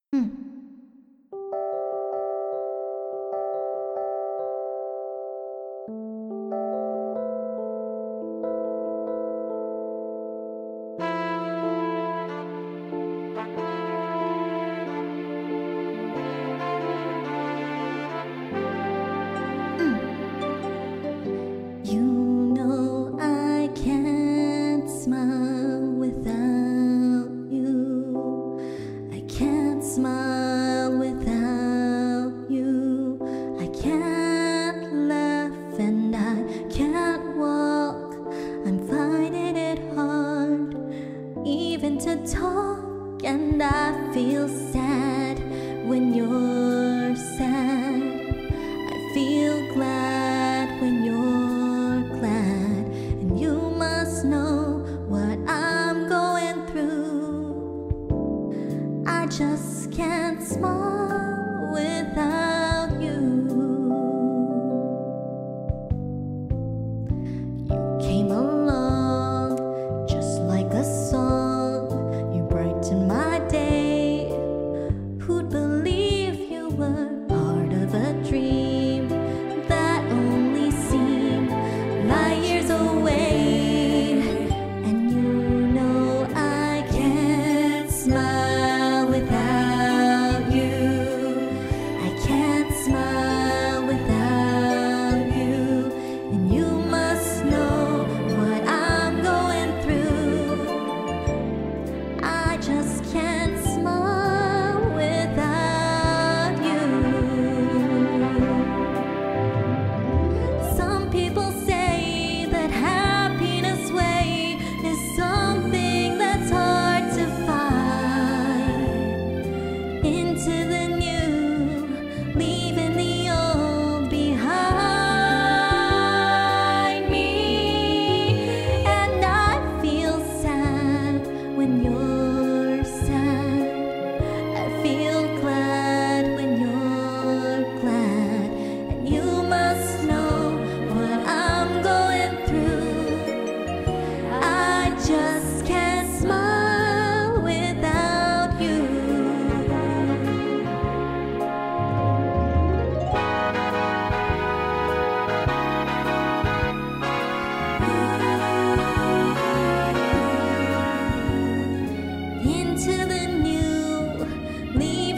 うんうん You know I can't smile without you. I can't smile without you. I can't laugh and I can't walk. I'm finding it hard even to talk, and I feel sad when you're sad. I feel glad when you're glad, and you must know what I'm going through. I just can't smile without you. You came along just like a song. You brightened my day. Who'd believe you were part of a dream that only seemed light years away? And you know I can't smile without you. I can't smile without you. And you must know what I'm going through. I just can't smile without you. Some people say that happiness way is something that's hard to find. Into the new, leaving the old behind me. And I feel sad when you're sad. I feel glad when you're glad. And you must know what I'm going through. I just can't smile without you. Into the new, leave